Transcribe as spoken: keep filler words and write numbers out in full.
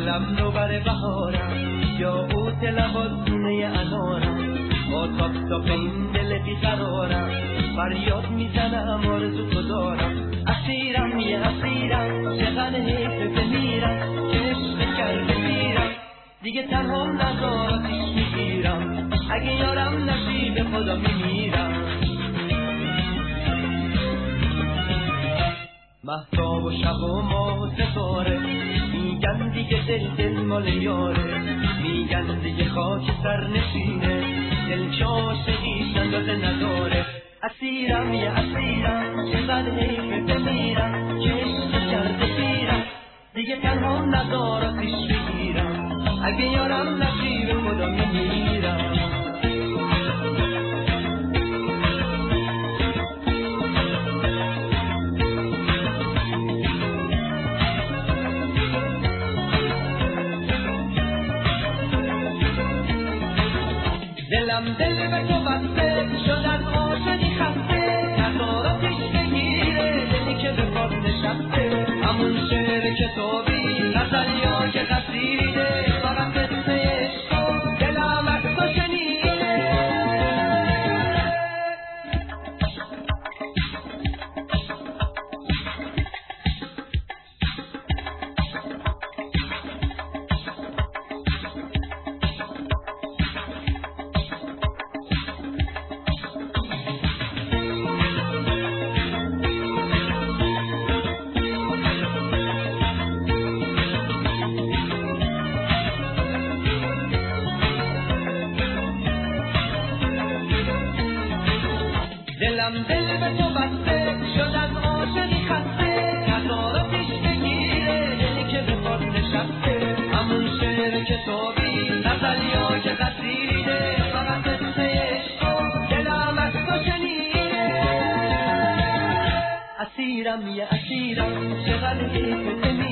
دلم نوبر بهارم یا قوت لباسونه انارم با تاک تاک این دل بیقرارم فریاد میزنم آرزو تو دارم اسیرم یه اسیرم چقدر حیفه بمیرم که عشق کرده میرم دیگه تنها نزارتش میگیرم اگه یارم نصیب خدا میمیرم مهتاب و شب و ماه و ستاره میگن دیگه دل دل مال یاره میگن دیگه خاک سر نشینه دل چاشقی صندوق نداره اسیرم یه اسیرم چقدر حیفه بمیرم که عشق کرده پیرم دیگه تنها ندارتش بگیرم اگه یارم نصیب خدا میمیرم دلم دل به تو بسته شد از عاشقی خسته نزارتش بگیره دلی که به پاس نشسته همون شعر کتابی غزل یا که قصیده فقط قصه عشق دلم از تو شنیده دلم دل به تو بسته شد از عاشقی خسته نزارتش بگیره دلی که به پاس نشسته همون شعر کتابی غزل یا که قصیده فقط قصه عشق دلم از تو شنیده اسیرم یه اسیرم چقدر حیفه